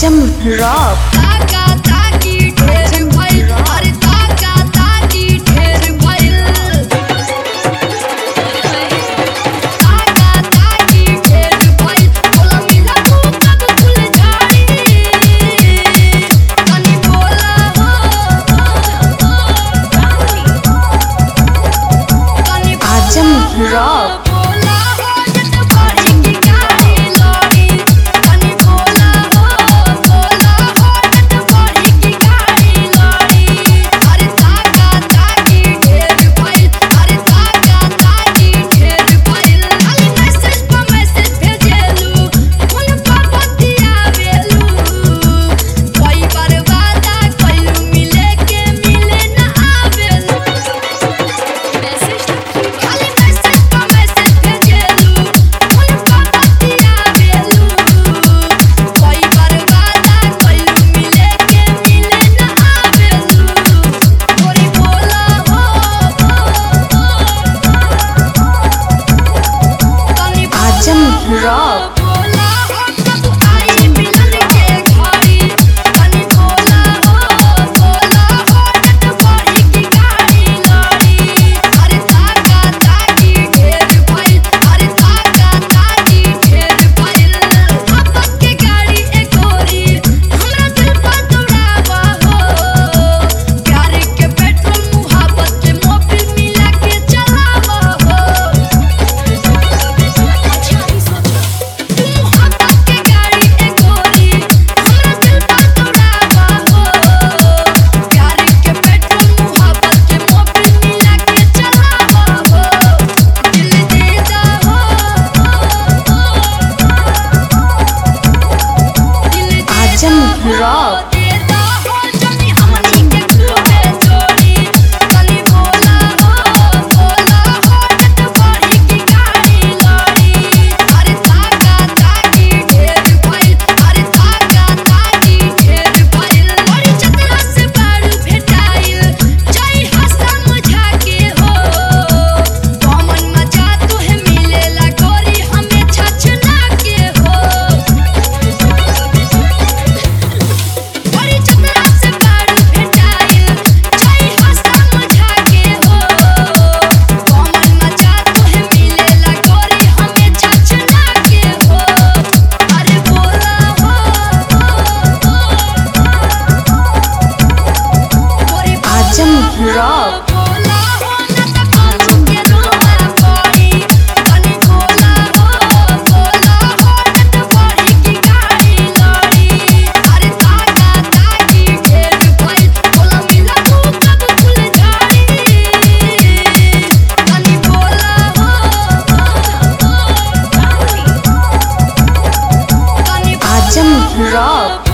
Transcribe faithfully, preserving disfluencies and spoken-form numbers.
आजम rock ताका ताकी ढेर भइल, अरे ताका ताकी ढेर भइल। ताका ताकी ढेर भइल, बोला मिला तू कब फुलझड़ी। तनी बोला हो, तनी आजम रॉक बोला हो जत बारी की गाड़ी लड़ी। तनी बोला हो, बोला हो जत बारी की गाड़ी लड़ी। अरे ताका ताकी ढेर भइल, अरे ताका ताकी ढेर भइल। खाली मैसेज पर मैसेज भेजेलू, फोन पर बतियावेलू। कोई बार वादा कइलू मिले के मिले ना आवेलू। मैसेज खाली मैसेज पर मैसेज भेजेलू, फोन पर बतियावेलू। कोई बार वादा कइलू मिले के मिले ना आवेलू। थोड़ी बोला हो, तनी आजम रॉक बोला हो कब आई मिलन के घड़ी। तनी बोला हो, बोला हो जत बारी की गाड़ी लड़ी। अरे ताका ताकी ढेर भइल, अरे ताका ताकी ढेर भइल। आपक के गाड़ी ए गोरी, हमरा दिल पर दौड़ावा हो। प्यार के पेट्रोल मुहब्बत के मोबिल मिला के चलावा हो। मुहब्बत के गाड़ी ए गोरी, हमरा दिल पर दौड़ावा हो। प्यार के पेट्रोल मुहब्बत के मोबिल मिला के चलावा हो। दिल देता हो, दिल आजम रॉक देता हो जनी हमनी के खूबे जोड़ी। तनी बोला हो, बोला हो जत बारी की गाड़ी लड़ी। अरे ताका ताकी ढेर भइल, अरे ताका ताकी ढेर भइल। बड़ी चतरा से बारू भेटाइल, जई हंसा मुझा के हो। कौमन मजा तुहे मिलेला गोरी, हमें छछना के हो। बड़ी चतरा से बारू भेटाइल, जई हंसा मुझा के हो। कौमन मजा तुहे मिलेला गोरी, हमें छछना के हो। अरे बोला हो, गोरी आजम रॉक बोला हो ना त कानू के रोआ पड़ी। तनी बोला हो, बोला हो जत बारी की गाड़ी लड़ी। अरे ताका ताकी ढेर भइल, बोला मिला तू कब फुलझड़ी। तनी बोला हो, तनी आजम रॉक